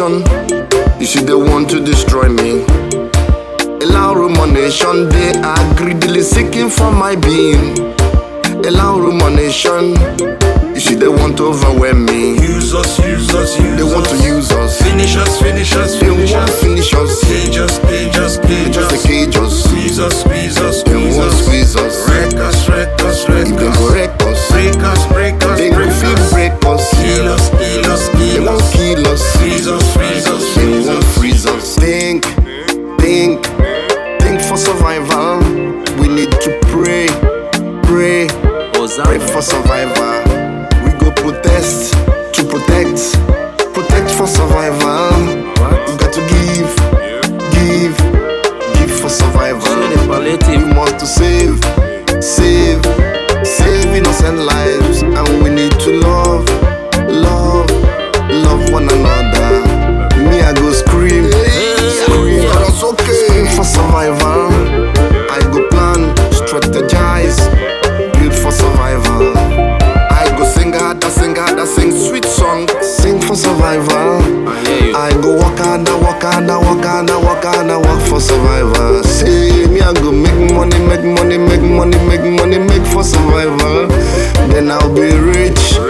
rumination. You see, they want to destroy me. Allow rumination, they are greedily seeking for my being. Allow rumination, you see, they want to overwhelm me. Use us, use us, use They want to us. use us. Finish us, finish us, They finish want to us. finish us. Cage us, cage us, They cage just us. a cage us. Squeeze us, squeeze us, They squeeze want to us. squeeze us. Wreck us, wreck us, wreck If they us. go wreck us, Break us, break us, they go break feel us. break us. Kill us, kill us, They kill won't us. kill us. Freeze us, freeze us, They freeze won't us. freeze us. Think for survival. We need to pray for survival. We go protest to protect for survival. We got to give for survival. We must to save innocent lives, and we need to love one another. Me, I go scream for survival. I go plan, strategize, build for survival. I go sing harder, sing sweet song, sing for survival. I go work for survival. See me, I go make money for survival. Then I'll be rich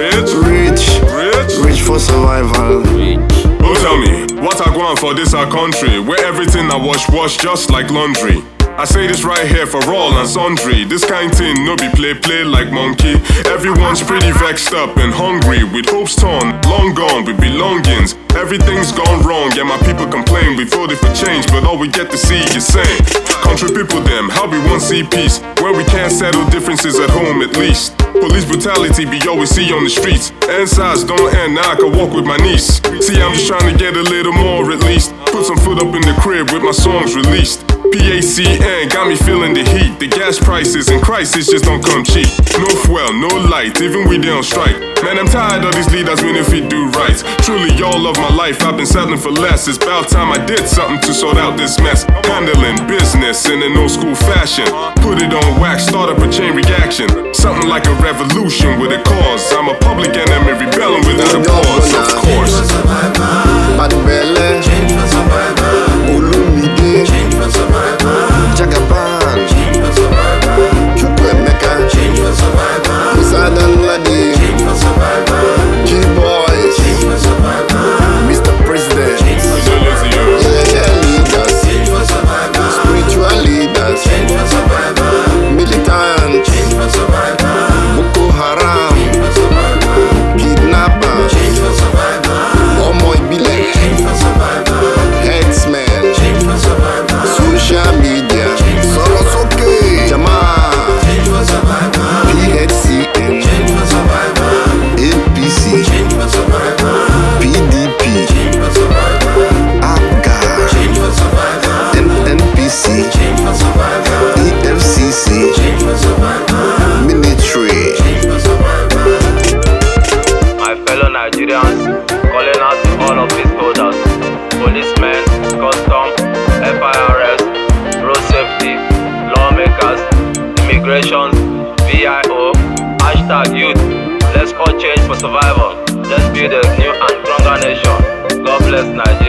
for survival. Oh, tell me, what I want for this our country, where everything I wash just like laundry. I say this right here for all and sundry. This kind thing no be play like monkey. Everyone's pretty vexed up and hungry, with hopes torn, long gone with belongings. Everything's gone wrong, yeah, my people complain. We voted for change, but all we get to see is same. Country people them, how we want see peace, when we can't settle differences at home at least. Police brutality be all we see on the streets. And sides don't end, now I can walk with my niece. See, I'm just trying to get a little more at least. Put some foot up in the crib with my songs released. PACN got me feeling the heat. The gas prices and crisis just don't come cheap. No fuel, no light, even we they on strike. Man, I'm tired of these leaders when if we do right. Truly, y'all love my life, I've been settling for less. It's about time I did something to sort out this mess. Handling business in an old school fashion. Put it on wax, start up a chain reaction. Something like a revolution with a cause. I'm a public enemy rebelling without a pause, of course. Bad Belle, Change for survival. Olumide, Change for survival. Jagaban, Change for survival. Chukwemeka, Change for survival. Musa Danladi, Change for survival. G-Boys, Change for survival. Mr. President, Change for survival. leaders, Change for survival. spiritual leaders, Change for survival. militants, Change for survival. Boko Haram, Change for survival. kidnappers, Change for survival. Omo Ibile, Change for survival. headsmen, Change for survival. social media, Sorosoke, Jamaa, Change for survival. PHCN, Change for survival. APC, Change for survival. PDP, Change for survival. APGA, Change for survival. NNPC, Change for survival. EFCC, Change for survival. military. Change for survival. My fellow Nigerians, calling out to all of these holders, policemen, custom, FIRS, road safety, lawmakers, immigration, VIO, #youth. Let's all change for survival. Let's build a new and stronger nation. God bless Nigeria.